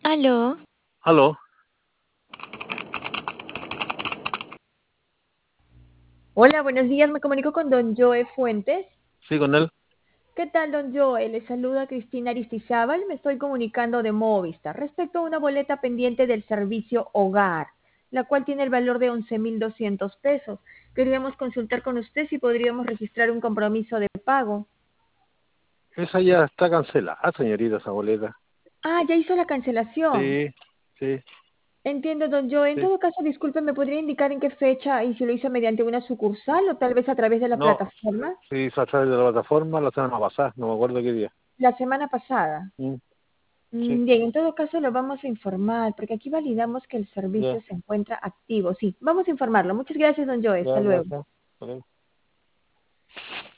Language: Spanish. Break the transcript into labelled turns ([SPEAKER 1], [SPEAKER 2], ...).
[SPEAKER 1] Aló,
[SPEAKER 2] Aló,
[SPEAKER 3] Hola, buenos días. Me comunico con don Joe Fuentes.
[SPEAKER 2] sí, con él.
[SPEAKER 3] ¿Qué tal, don Joe? Le saluda Cristina Aristizábal. Me estoy comunicando de Movistar respecto a una boleta pendiente del servicio Hogar, la cual tiene el valor de 11.200 pesos. Queríamos consultar con usted si podríamos registrar un compromiso de pago.
[SPEAKER 2] Esa ya está cancelada, señorita, esa boleta.
[SPEAKER 3] Ah, ya hizo la cancelación.
[SPEAKER 2] Sí, sí,
[SPEAKER 3] Entiendo, don Joe. En
[SPEAKER 2] sí.
[SPEAKER 3] todo caso, disculpe, ¿me podría indicar en qué fecha y si lo hizo mediante una sucursal o tal vez a través de la
[SPEAKER 2] No,
[SPEAKER 3] plataforma?
[SPEAKER 2] sí, hizo a través de la plataforma la semana pasada, no me acuerdo qué día.
[SPEAKER 3] La semana pasada.
[SPEAKER 2] Mm, sí,
[SPEAKER 3] Bien, en todo caso lo vamos a informar, porque aquí validamos que el servicio
[SPEAKER 2] ya,
[SPEAKER 3] se encuentra activo. Sí, vamos a informarlo. Muchas gracias, don Joe. Hasta
[SPEAKER 2] ya,
[SPEAKER 3] luego.
[SPEAKER 2] gracias. Ok.